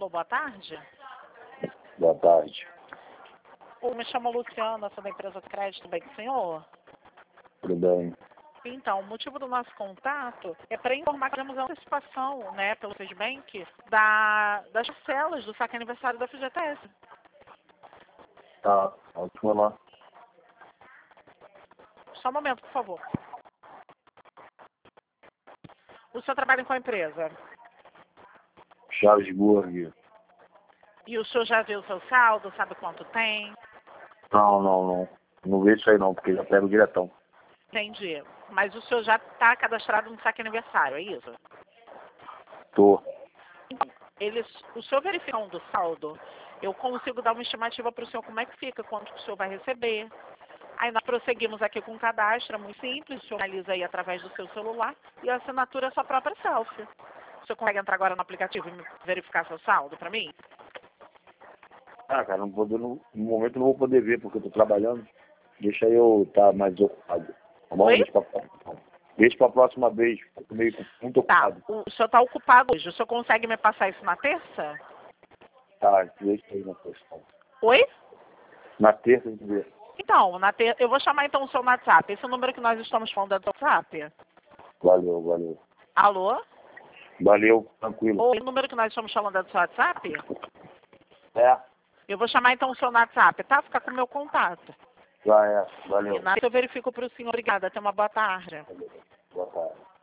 Alô, boa tarde. Boa tarde. Eu me chamo Luciana, sou da empresa de crédito, tudo bem com o senhor? Tudo bem? Então, o motivo do nosso contato é para informar que temos a antecipação, né, pelo Sesbank, das parcelas do saque aniversário da FGTS. Tá, ótimo lá. Só um momento, por favor. O senhor trabalha em qual empresa? Chaves Burger. E o senhor já viu o seu saldo, sabe quanto tem? Não. Não vejo isso aí não, porque já pego diretão. Entendi. Mas o senhor já está cadastrado no saque aniversário, é isso? Tô. O senhor verificando o saldo, eu consigo dar uma estimativa para o senhor como é que fica, quanto o senhor vai receber. Aí nós prosseguimos aqui com o cadastro, é muito simples, o senhor analisa aí através do seu celular e a assinatura é sua própria selfie. O senhor consegue entrar agora no aplicativo e verificar seu saldo para mim? Ah, cara, no momento não vou poder ver, porque eu tô trabalhando. Deixa eu estar mais ocupado. Tá bom? Oi? Deixa pra próxima vez, tô muito Tá, ocupado. o senhor está ocupado hoje, o senhor consegue me passar isso na terça? Tá, deixa aí na questão. Oi? Na terça a gente vê. Então, eu vou chamar então o seu WhatsApp. Esse número que nós estamos falando é do WhatsApp? Valeu. Alô? Valeu, tranquilo. O número que nós estamos falando é do seu WhatsApp? É, Eu vou chamar então o seu WhatsApp, tá? Fica com o meu contato. já é. Valeu. E na eu verifico para o senhor. Obrigada, tenha uma boa tarde. Boa tarde.